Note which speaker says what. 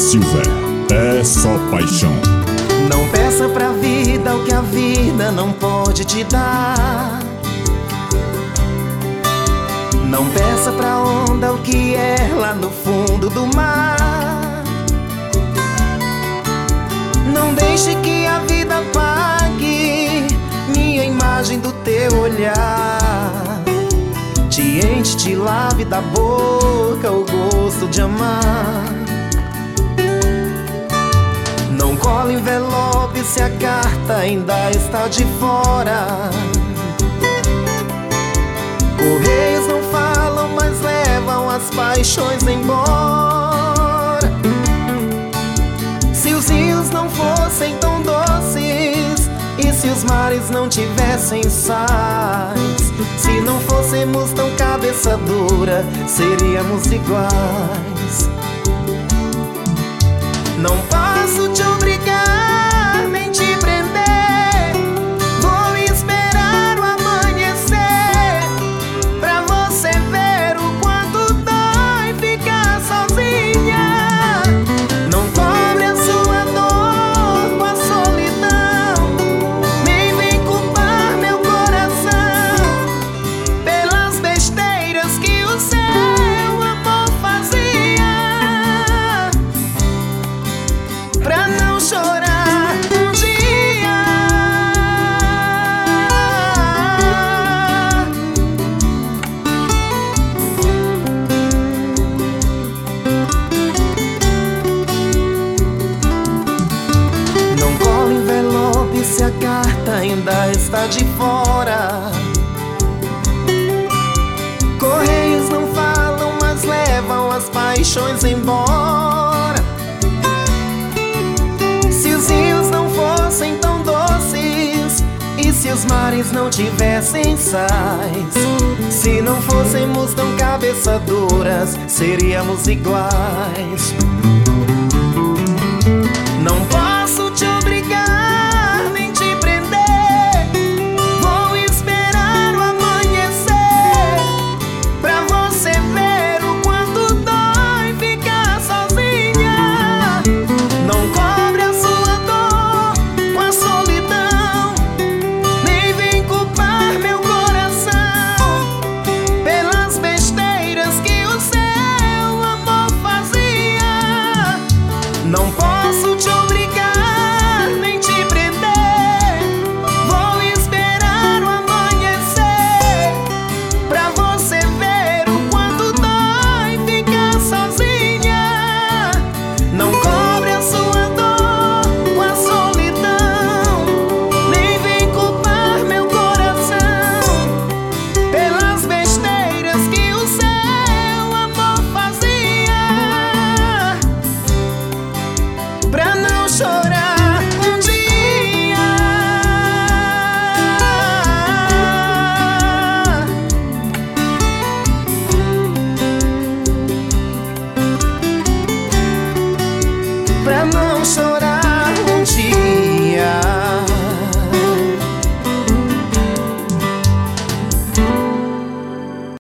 Speaker 1: Silver, é só paixão.
Speaker 2: Não peça pra vida o que a vida não pode te dar. Não peça pra onda o que é lá no fundo do mar. Não deixe que a vida apague minha imagem do teu olhar. Te enche, te lave da boca o gosto de amar. Não cola envelope se a carta ainda está de fora. Correios não falam, mas levam as paixões embora. Se os rios não fossem tão doces e se os mares não tivessem sais, se não fôssemos tão cabeça dura, seríamos iguais. Não posso te obrigar, nem te prender. Vou esperar o amanhecer pra você ver o quanto dói ficar sozinha. Não cobre a sua dor com a solidão, nem vem culpar meu coração pelas besteiras que o seu amor fazia. Pra não chorar um dia. Não cola envelope se a carta ainda está de fora. Correios não falam, mas levam as paixões embora. Se os rios não fossem tão doces e se os mares não tivessem sais, se não fôssemos tão cabeça duras, seríamos iguais.